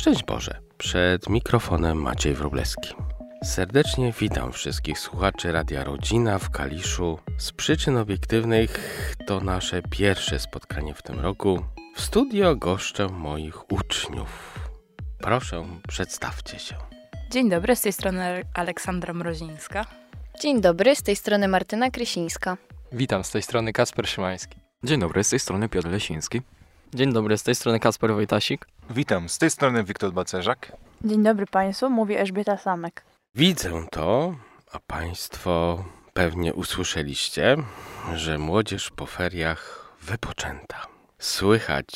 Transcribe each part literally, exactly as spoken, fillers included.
Szczęść Boże, przed mikrofonem Maciej Wróblewski. Serdecznie witam wszystkich słuchaczy Radia Rodzina w Kaliszu. Z przyczyn obiektywnych to nasze pierwsze spotkanie w tym roku. W studio goszczę moich uczniów. Proszę, przedstawcie się. Dzień dobry, z tej strony Aleksandra Mrozińska. Dzień dobry, z tej strony Martyna Krysińska. Witam, z tej strony Kacper Szymański. Dzień dobry, z tej strony Piotr Lesiński. Dzień dobry, z tej strony Kacper Wojtasik. Witam, z tej strony Wiktor Bacerzak. Dzień dobry Państwu, mówi Elżbieta Samek. Widzę to, a Państwo pewnie usłyszeliście, że młodzież po feriach wypoczęta. Słychać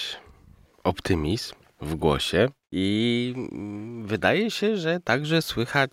optymizm w głosie i wydaje się, że także słychać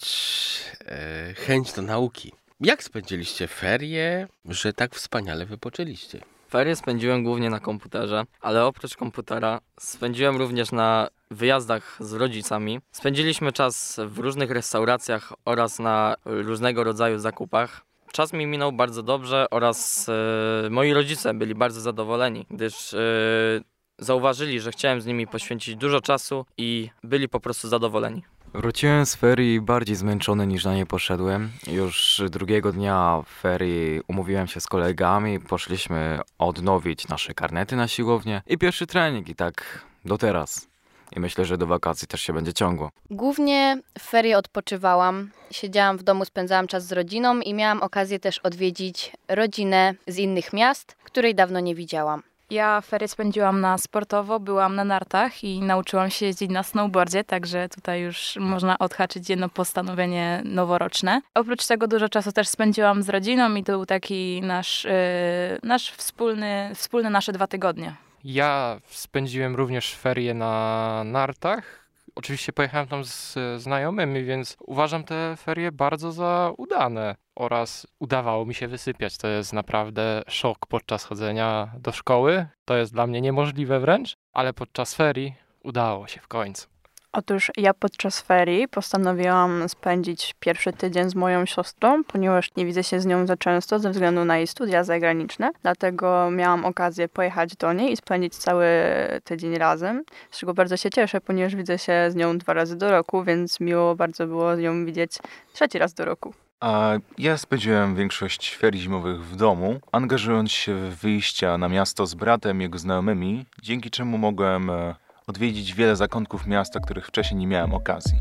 e, chęć do nauki. Jak spędziliście ferie, że tak wspaniale wypoczęliście? Ferie spędziłem głównie na komputerze, ale oprócz komputera spędziłem również na wyjazdach z rodzicami. Spędziliśmy czas w różnych restauracjach oraz na różnego rodzaju zakupach. Czas mi minął bardzo dobrze oraz e, moi rodzice byli bardzo zadowoleni, gdyż e, zauważyli, że chciałem z nimi poświęcić dużo czasu i byli po prostu zadowoleni. Wróciłem z ferii bardziej zmęczony niż na nie poszedłem. Już drugiego dnia ferii umówiłem się z kolegami, poszliśmy odnowić nasze karnety na siłownię i pierwszy trening i tak do teraz. I myślę, że do wakacji też się będzie ciągło. Głównie w ferie odpoczywałam, siedziałam w domu, spędzałam czas z rodziną i miałam okazję też odwiedzić rodzinę z innych miast, której dawno nie widziałam. Ja ferie spędziłam na sportowo, byłam na nartach i nauczyłam się jeździć na snowboardzie, także tutaj już można odhaczyć jedno postanowienie noworoczne. Oprócz tego dużo czasu też spędziłam z rodziną i to był taki nasz, yy, nasz wspólny, wspólne nasze dwa tygodnie. Ja spędziłem również ferie na nartach. Oczywiście pojechałem tam z znajomymi, więc uważam te ferie bardzo za udane oraz udawało mi się wysypiać. To jest naprawdę szok podczas chodzenia do szkoły. To jest dla mnie niemożliwe wręcz, ale podczas ferii udało się w końcu. Otóż ja podczas ferii postanowiłam spędzić pierwszy tydzień z moją siostrą, ponieważ nie widzę się z nią za często ze względu na jej studia zagraniczne. Dlatego miałam okazję pojechać do niej i spędzić cały tydzień razem. Z czego bardzo się cieszę, ponieważ widzę się z nią dwa razy do roku, więc miło bardzo było ją widzieć trzeci raz do roku. A ja spędziłem większość ferii zimowych w domu, angażując się w wyjścia na miasto z bratem i jego znajomymi, dzięki czemu mogłem odwiedzić wiele zakątków miasta, których wcześniej nie miałem okazji.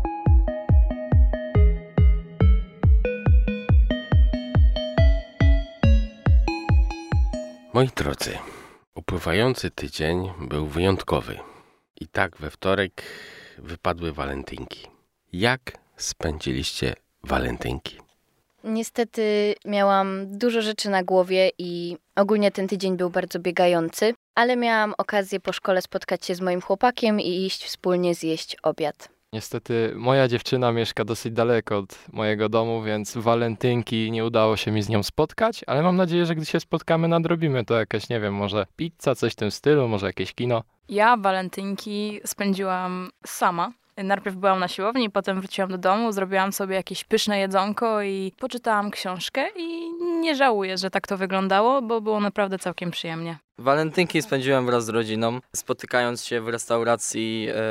Moi drodzy, upływający tydzień był wyjątkowy. I tak we wtorek wypadły walentynki. Jak spędziliście walentynki? Niestety miałam dużo rzeczy na głowie i ogólnie ten tydzień był bardzo biegający, ale miałam okazję po szkole spotkać się z moim chłopakiem i iść wspólnie zjeść obiad. Niestety moja dziewczyna mieszka dosyć daleko od mojego domu, więc w walentynki nie udało się mi z nią spotkać, ale mam nadzieję, że gdy się spotkamy, nadrobimy to jakaś, nie wiem, może pizza, coś w tym stylu, może jakieś kino. Ja walentynki spędziłam sama. Najpierw byłam na siłowni, potem wróciłam do domu, zrobiłam sobie jakieś pyszne jedzonko i poczytałam książkę i nie żałuję, że tak to wyglądało, bo było naprawdę całkiem przyjemnie. Walentynki spędziłem wraz z rodziną, spotykając się w restauracji e,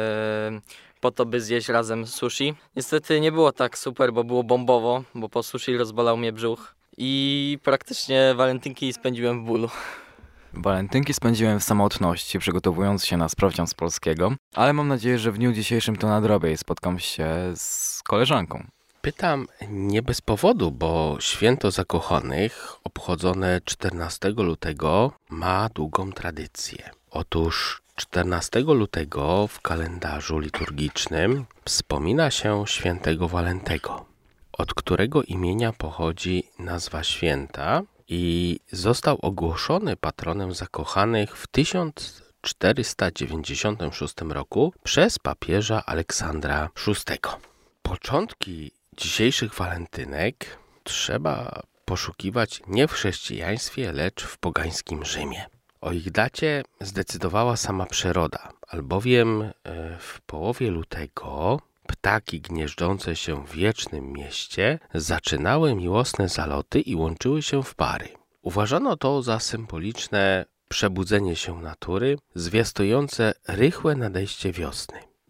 po to, by zjeść razem sushi. Niestety nie było tak super, bo było bombowo, bo po sushi rozbolał mnie brzuch i praktycznie walentynki spędziłem w bólu. Walentynki spędziłem w samotności, przygotowując się na sprawdzian z polskiego, ale mam nadzieję, że w dniu dzisiejszym to nadrobię i spotkam się z koleżanką. Pytam nie bez powodu, bo święto zakochanych obchodzone czternastego lutego ma długą tradycję. Otóż czternastego lutego w kalendarzu liturgicznym wspomina się świętego Walentego, od którego imienia pochodzi nazwa święta i został ogłoszony patronem zakochanych w tysiąc czterysta dziewięćdziesiątym szóstym roku przez papieża Aleksandra szóstego. Początki dzisiejszych walentynek trzeba poszukiwać nie w chrześcijaństwie, lecz w pogańskim Rzymie. O ich dacie zdecydowała sama przyroda, albowiem w połowie lutego ptaki gnieżdżące się w wiecznym mieście zaczynały miłosne zaloty i łączyły się w pary. Uważano to za symboliczne przebudzenie się natury, zwiastujące rychłe nadejście wiosny.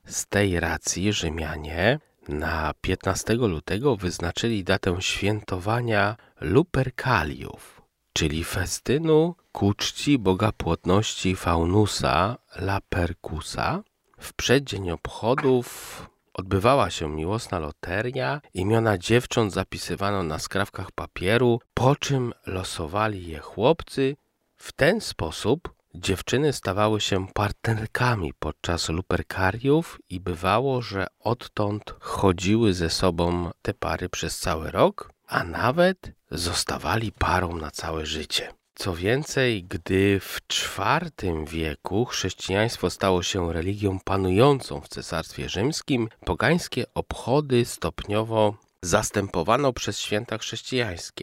Z tej racji Rzymianie na piętnastego lutego wyznaczyli datę świętowania Lupercaliów, czyli festynu ku czci boga płodności Faunusa Lapercusa. W przeddzień obchodów odbywała się miłosna loteria. Imiona dziewcząt zapisywano na skrawkach papieru, po czym losowali je chłopcy. W ten sposób dziewczyny stawały się partnerkami podczas Lupercaliów i bywało, że odtąd chodziły ze sobą te pary przez cały rok, a nawet zostawali parą na całe życie. Co więcej, gdy w czwartym wieku chrześcijaństwo stało się religią panującą w Cesarstwie Rzymskim, pogańskie obchody stopniowo zastępowano przez święta chrześcijańskie.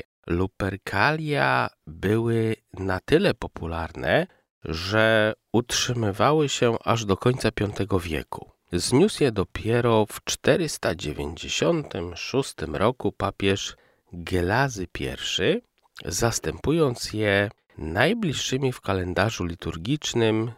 Lupercalia były na tyle popularne, że utrzymywały się aż do końca piątego wieku. Zniósł je dopiero w czterysta dziewięćdziesiątym szóstym roku papież Gelazy I, zastępując je najbliższymi w kalendarzu liturgicznym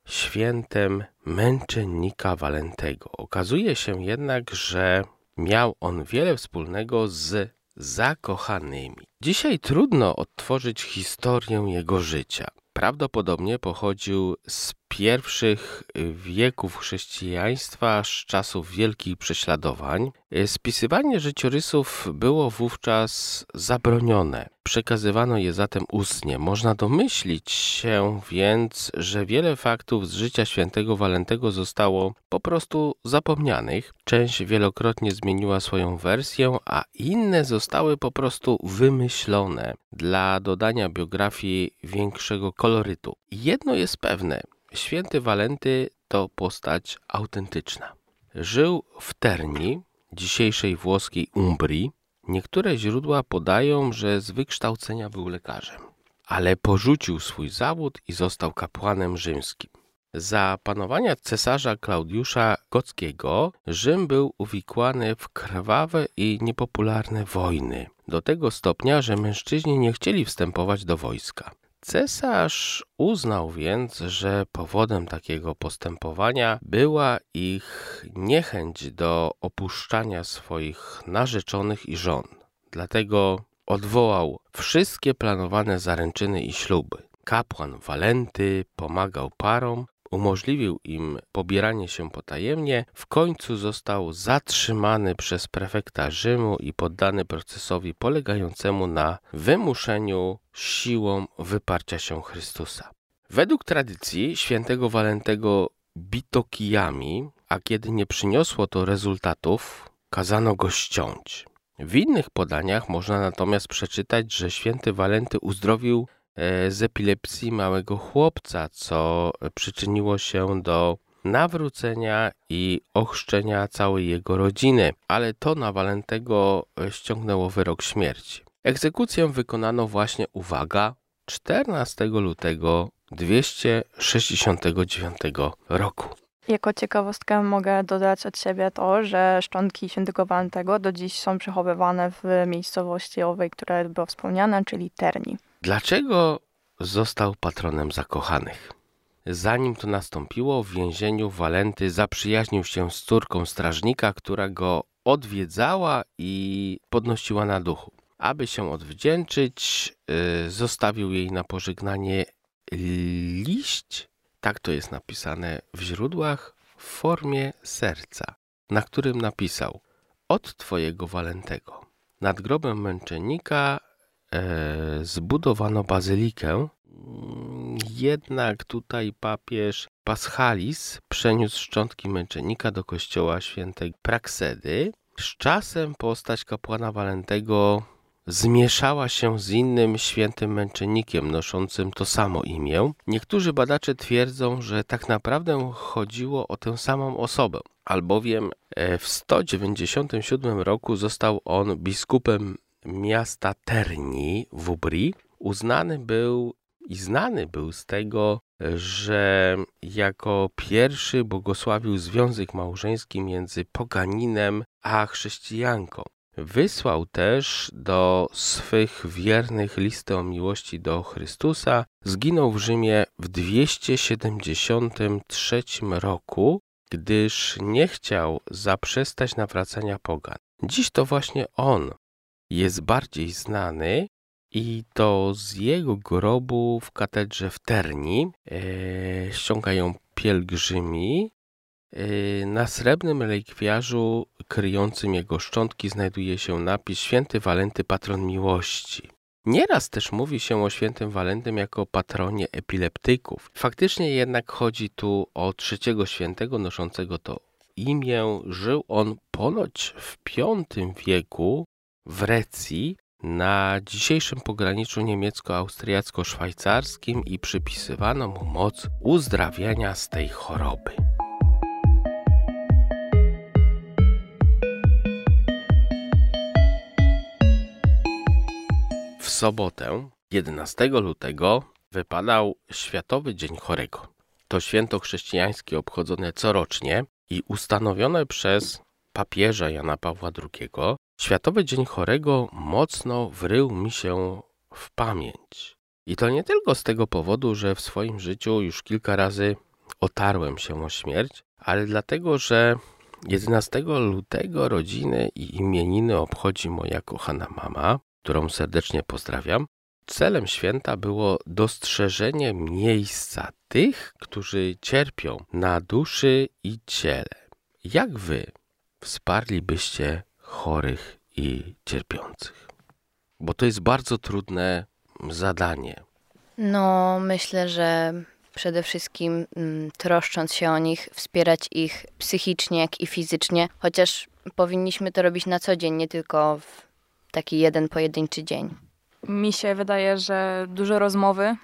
świętem męczennika Walentego. Okazuje się jednak, że miał on wiele wspólnego z zakochanymi. Dzisiaj trudno odtworzyć historię jego życia. Prawdopodobnie pochodził z pierwszych wieków chrześcijaństwa, z czasów wielkich prześladowań. Spisywanie życiorysów było wówczas zabronione. Przekazywano je zatem ustnie. Można domyślić się więc, że wiele faktów z życia świętego Walentego zostało po prostu zapomnianych. Część wielokrotnie zmieniła swoją wersję, a inne zostały po prostu wymyślone dla dodania biografii większego kolorytu. Jedno jest pewne. Święty Walenty to postać autentyczna. Żył w Terni, dzisiejszej włoskiej Umbrii. Niektóre źródła podają, że z wykształcenia był lekarzem, ale porzucił swój zawód i został kapłanem rzymskim. Za panowania cesarza Klaudiusza Gockiego Rzym był uwikłany w krwawe i niepopularne wojny, do tego stopnia, że mężczyźni nie chcieli wstępować do wojska. Cesarz uznał więc, że powodem takiego postępowania była ich niechęć do opuszczania swoich narzeczonych i żon. Dlatego odwołał wszystkie planowane zaręczyny i śluby. Kapłan Walenty pomagał parom, umożliwił im pobieranie się potajemnie, w końcu został zatrzymany przez prefekta Rzymu i poddany procesowi polegającemu na wymuszeniu siłą wyparcia się Chrystusa. Według tradycji świętego Walentego bito kijami, a kiedy nie przyniosło to rezultatów, kazano go ściąć. W innych podaniach można natomiast przeczytać, że święty Walenty uzdrowił z epilepsji małego chłopca, co przyczyniło się do nawrócenia i ochrzczenia całej jego rodziny, ale to na Walentego ściągnęło wyrok śmierci. Egzekucję wykonano właśnie, uwaga, czternastego lutego dwieście sześćdziesiątego dziewiątego roku. Jako ciekawostkę mogę dodać od siebie to, że szczątki świętego Walentego do dziś są przechowywane w miejscowości owej, która była wspomniana, czyli Terni. Dlaczego został patronem zakochanych? Zanim to nastąpiło, w więzieniu Walenty zaprzyjaźnił się z córką strażnika, która go odwiedzała i podnosiła na duchu. Aby się odwdzięczyć, yy, zostawił jej na pożegnanie liść, tak to jest napisane w źródłach, w formie serca, na którym napisał: od twojego Walentego. Nad grobem męczennika e, zbudowano bazylikę, jednak tutaj papież Paschalis przeniósł szczątki męczennika do kościoła świętej Praksedy. Z czasem postać kapłana Walentego zmieszała się z innym świętym męczennikiem noszącym to samo imię. Niektórzy badacze twierdzą, że tak naprawdę chodziło o tę samą osobę, albowiem w sto dziewięćdziesiątym siódmym roku został on biskupem miasta Terni w Umbrii. Uznany był i znany był z tego, że jako pierwszy błogosławił związek małżeński między poganinem a chrześcijanką. Wysłał też do swych wiernych listy o miłości do Chrystusa. Zginął w Rzymie w dwieście siedemdziesiątym trzecim roku. gdyż nie chciał zaprzestać nawracania pogan. Dziś to właśnie on jest bardziej znany i to z jego grobu w katedrze w Terni e, ściągają pielgrzymi. E, na srebrnym relikwiarzu kryjącym jego szczątki znajduje się napis Święty Walenty, patron miłości. Nieraz też mówi się o świętym Walentym jako patronie epileptyków. Faktycznie jednak chodzi tu o trzeciego świętego noszącego to imię. Żył on ponoć w piątym wieku w Recji na dzisiejszym pograniczu niemiecko-austriacko-szwajcarskim i przypisywano mu moc uzdrawiania z tej choroby. W sobotę, jedenastego lutego, wypadał Światowy Dzień Chorego. To święto chrześcijańskie obchodzone corocznie i ustanowione przez papieża Jana Pawła drugiego. Światowy Dzień Chorego mocno wrył mi się w pamięć. I to nie tylko z tego powodu, że w swoim życiu już kilka razy otarłem się o śmierć, ale dlatego, że jedenastego lutego rodziny i imieniny obchodzi moja kochana mama, którą serdecznie pozdrawiam. Celem święta było dostrzeżenie miejsca tych, którzy cierpią na duszy i ciele. Jak wy wsparlibyście chorych i cierpiących? Bo to jest bardzo trudne zadanie. No, myślę, że przede wszystkim mm, troszcząc się o nich, wspierać ich psychicznie, jak i fizycznie, chociaż powinniśmy to robić na co dzień, nie tylko w taki jeden pojedynczy dzień. Mi się wydaje, że dużo rozmowy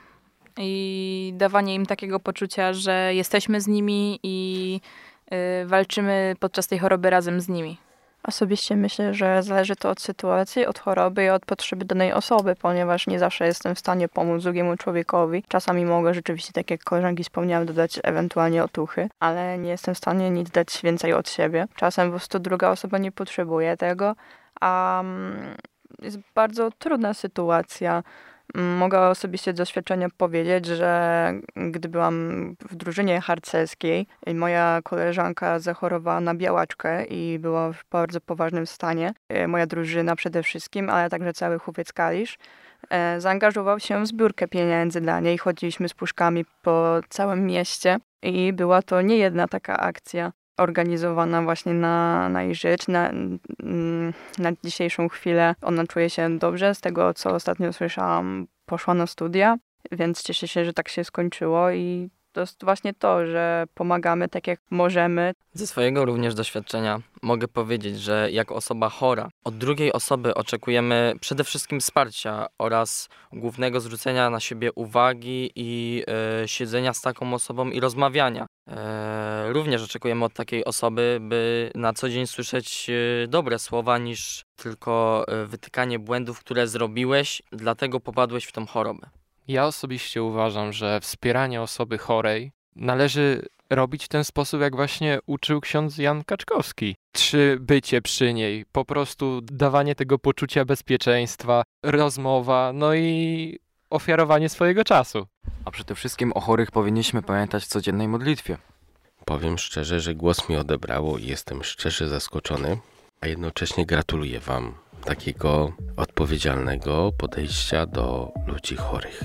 i dawanie im takiego poczucia, że jesteśmy z nimi i y, walczymy podczas tej choroby razem z nimi. Osobiście myślę, że zależy to od sytuacji, od choroby i od potrzeby danej osoby, ponieważ nie zawsze jestem w stanie pomóc drugiemu człowiekowi. Czasami mogę rzeczywiście, tak jak koleżanki wspomniałam, dodać ewentualnie otuchy, ale nie jestem w stanie nic dać więcej od siebie. Czasem po prostu druga osoba nie potrzebuje tego, a jest bardzo trudna sytuacja. Mogę osobiście z doświadczenia powiedzieć, że gdy byłam w drużynie harcerskiej i moja koleżanka zachorowała na białaczkę i była w bardzo poważnym stanie, moja drużyna przede wszystkim, ale także cały Hufiec Kalisz, zaangażował się w zbiórkę pieniędzy dla niej. Chodziliśmy z puszkami po całym mieście i była to nie jedna taka akcja organizowana właśnie na, na jej rzecz. Na, na dzisiejszą chwilę ona czuje się dobrze. Z tego, co ostatnio słyszałam, poszła na studia, więc cieszę się, że tak się skończyło i to jest właśnie to, że pomagamy tak jak możemy. Ze swojego również doświadczenia mogę powiedzieć, że jako osoba chora od drugiej osoby oczekujemy przede wszystkim wsparcia oraz głównego zwrócenia na siebie uwagi i e, siedzenia z taką osobą i rozmawiania. E, również oczekujemy od takiej osoby, by na co dzień słyszeć e, dobre słowa niż tylko e, wytykanie błędów, które zrobiłeś, dlatego popadłeś w tą chorobę. Ja osobiście uważam, że wspieranie osoby chorej należy robić w ten sposób, jak właśnie uczył ksiądz Jan Kaczkowski. Czy bycie przy niej, po prostu dawanie tego poczucia bezpieczeństwa, rozmowa, no i ofiarowanie swojego czasu. A przede wszystkim o chorych powinniśmy pamiętać w codziennej modlitwie. Powiem szczerze, że głos mi odebrało i jestem szczerze zaskoczony, a jednocześnie gratuluję wam takiego odpowiedzialnego podejścia do ludzi chorych.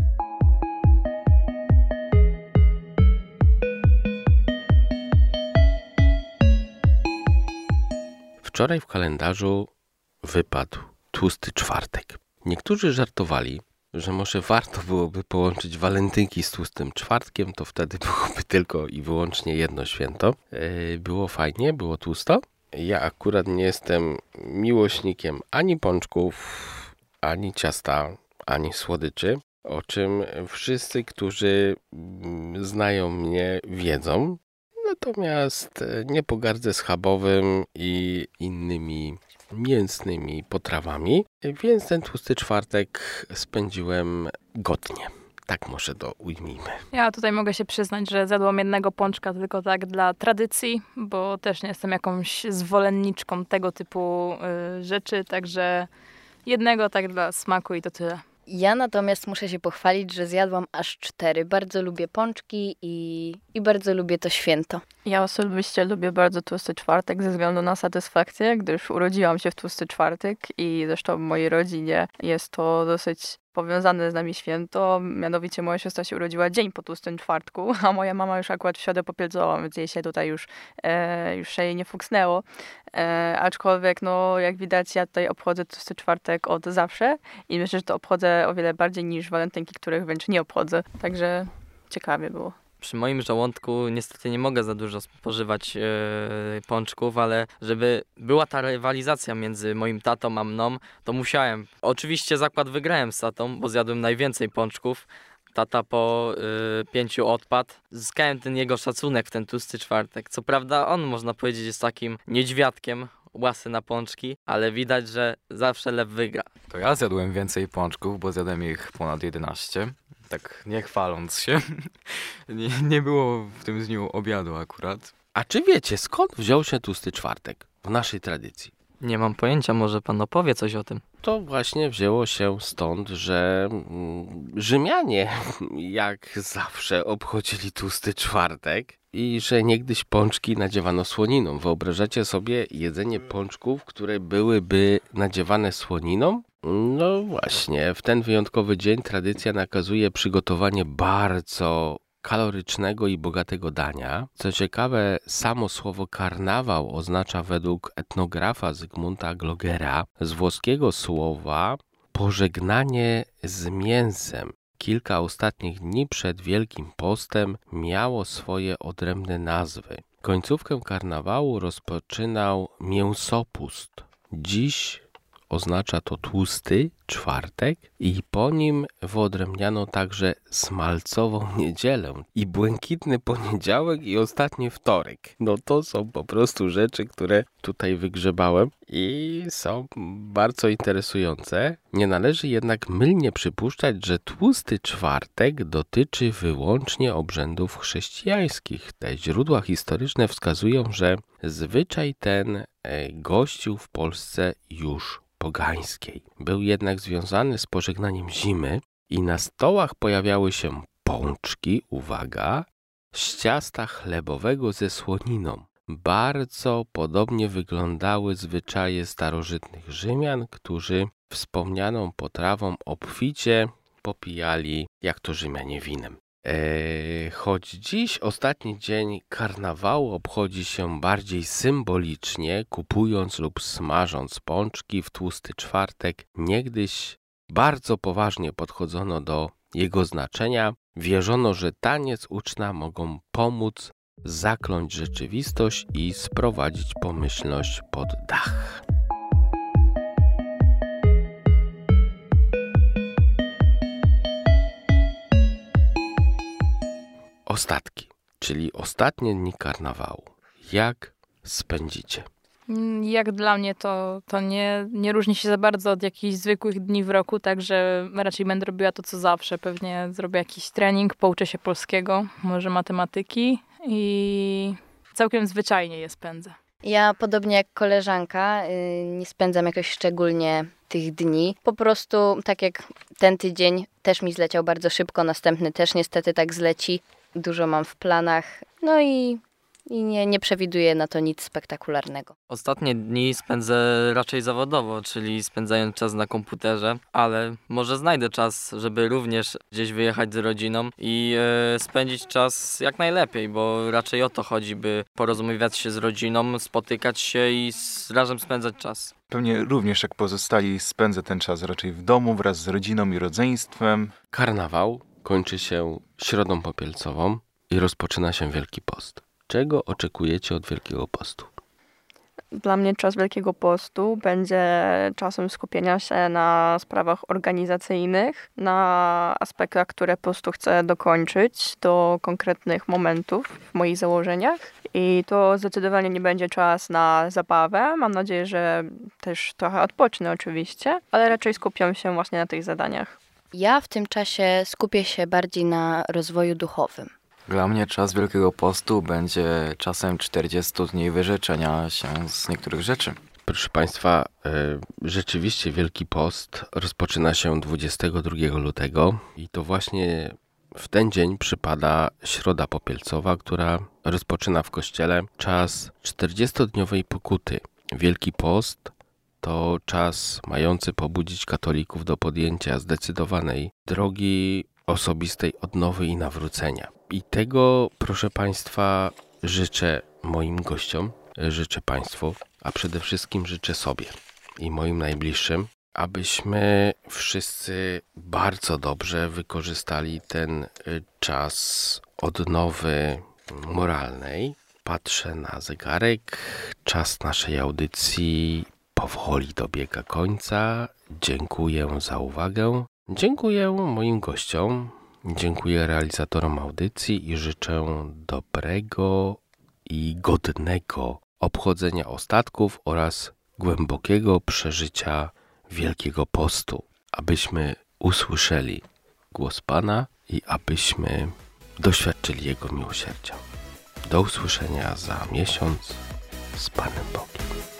Wczoraj w kalendarzu wypadł tłusty czwartek. Niektórzy żartowali, że może warto byłoby połączyć walentynki z tłustym czwartkiem, to wtedy byłoby tylko i wyłącznie jedno święto. Było fajnie, było tłusto. Ja akurat nie jestem miłośnikiem ani pączków, ani ciasta, ani słodyczy, o czym wszyscy, którzy znają mnie, wiedzą. Natomiast nie pogardzę schabowym i innymi mięsnymi potrawami, więc ten tłusty czwartek spędziłem godnie. Tak może to ujmijmy. Ja tutaj mogę się przyznać, że zjadłam jednego pączka tylko tak dla tradycji, bo też nie jestem jakąś zwolenniczką tego typu y, rzeczy, także jednego tak dla smaku i to tyle. Ja natomiast muszę się pochwalić, że zjadłam aż cztery. Bardzo lubię pączki i, i bardzo lubię to święto. Ja osobiście lubię bardzo tłusty czwartek ze względu na satysfakcję, gdyż urodziłam się w tłusty czwartek i zresztą w mojej rodzinie jest to dosyć powiązane z nami święto. Mianowicie moja siostra się urodziła dzień po tłustym czwartku, a moja mama już akurat w środę popielcową, więc jej się tutaj już, e, już się jej nie fuksnęło. E, aczkolwiek, no jak widać, ja tutaj obchodzę tłusty czwartek od zawsze i myślę, że to obchodzę o wiele bardziej niż walentynki, których wręcz nie obchodzę. Także ciekawie było. Przy moim żołądku niestety nie mogę za dużo spożywać yy, pączków, ale żeby była ta rywalizacja między moim tatą a mną, to musiałem. Oczywiście zakład wygrałem z tatą, bo zjadłem najwięcej pączków. Tata po y, pięciu odpadł. Zyskałem ten jego szacunek w ten tłusty czwartek. Co prawda on, można powiedzieć, jest takim niedźwiadkiem, łasy na pączki, ale widać, że zawsze lew wygra. To ja zjadłem więcej pączków, bo zjadłem ich ponad jedenaście. Tak nie chwaląc się. nie, nie było w tym dniu obiadu akurat. A czy wiecie, skąd wziął się tłusty czwartek w naszej tradycji? Nie mam pojęcia, może pan opowie coś o tym. To właśnie wzięło się stąd, że mm, Rzymianie jak zawsze obchodzili tłusty czwartek i że niegdyś pączki nadziewano słoniną. Wyobrażacie sobie jedzenie pączków, które byłyby nadziewane słoniną? No właśnie, w ten wyjątkowy dzień tradycja nakazuje przygotowanie bardzo kalorycznego i bogatego dania. Co ciekawe, samo słowo karnawał oznacza według etnografa Zygmunta Glogera z włoskiego słowa pożegnanie z mięsem. Kilka ostatnich dni przed Wielkim Postem miało swoje odrębne nazwy. Końcówkę karnawału rozpoczynał mięsopust. Dziś oznacza to tłusty czwartek i po nim wyodrębniano także smalcową niedzielę i błękitny poniedziałek i ostatni wtorek. No to są po prostu rzeczy, które tutaj wygrzebałem i są bardzo interesujące. Nie należy jednak mylnie przypuszczać, że tłusty czwartek dotyczy wyłącznie obrzędów chrześcijańskich. Te źródła historyczne wskazują, że zwyczaj ten gościł w Polsce już pogańskiej. Był jednak związany z pożegnaniem zimy i na stołach pojawiały się pączki, uwaga, z ciasta chlebowego ze słoniną. Bardzo podobnie wyglądały zwyczaje starożytnych Rzymian, którzy wspomnianą potrawą obficie popijali, jak to Rzymianie, winem. Eee, choć dziś ostatni dzień karnawału obchodzi się bardziej symbolicznie, kupując lub smażąc pączki w tłusty czwartek, niegdyś bardzo poważnie podchodzono do jego znaczenia. Wierzono, że taniec uczna mogą pomóc zakląć rzeczywistość i sprowadzić pomyślność pod dach. Ostatki, czyli ostatnie dni karnawału. Jak spędzicie? Jak dla mnie to, to nie, nie różni się za bardzo od jakichś zwykłych dni w roku, także raczej będę robiła to, co zawsze. Pewnie zrobię jakiś trening, pouczę się polskiego, może matematyki i całkiem zwyczajnie je spędzę. Ja podobnie jak koleżanka yy, nie spędzam jakoś szczególnie tych dni. Po prostu tak jak ten tydzień też mi zleciał bardzo szybko, następny też niestety tak zleci. Dużo mam w planach, no i, i nie, nie przewiduję na to nic spektakularnego. Ostatnie dni spędzę raczej zawodowo, czyli spędzając czas na komputerze, ale może znajdę czas, żeby również gdzieś wyjechać z rodziną i e, spędzić czas jak najlepiej, bo raczej o to chodzi, by porozumiewać się z rodziną, spotykać się i z, razem spędzać czas. Pewnie również jak pozostali spędzę ten czas raczej w domu wraz z rodziną i rodzeństwem. Karnawał kończy się środą popielcową i rozpoczyna się Wielki Post. Czego oczekujecie od Wielkiego Postu? Dla mnie czas Wielkiego Postu będzie czasem skupienia się na sprawach organizacyjnych, na aspektach, które postu chcę dokończyć do konkretnych momentów w moich założeniach. I to zdecydowanie nie będzie czas na zabawę. Mam nadzieję, że też trochę odpocznę oczywiście, ale raczej skupiam się właśnie na tych zadaniach. Ja w tym czasie skupię się bardziej na rozwoju duchowym. Dla mnie czas Wielkiego Postu będzie czasem czterdziestu dni wyrzeczenia się z niektórych rzeczy. Proszę Państwa, rzeczywiście Wielki Post rozpoczyna się dwudziestego drugiego lutego i to właśnie w ten dzień przypada Środa Popielcowa, która rozpoczyna w Kościele czas czterdziestodniowej pokuty. Wielki Post to czas mający pobudzić katolików do podjęcia zdecydowanej drogi osobistej odnowy i nawrócenia. I tego, proszę Państwa, życzę moim gościom, życzę Państwu, a przede wszystkim życzę sobie i moim najbliższym, abyśmy wszyscy bardzo dobrze wykorzystali ten czas odnowy moralnej. Patrzę na zegarek, czas naszej audycji powoli dobiega końca. Dziękuję za uwagę. Dziękuję moim gościom, dziękuję realizatorom audycji i życzę dobrego i godnego obchodzenia ostatków oraz głębokiego przeżycia Wielkiego Postu, abyśmy usłyszeli głos Pana i abyśmy doświadczyli Jego miłosierdzia. Do usłyszenia za miesiąc z Panem Bogiem.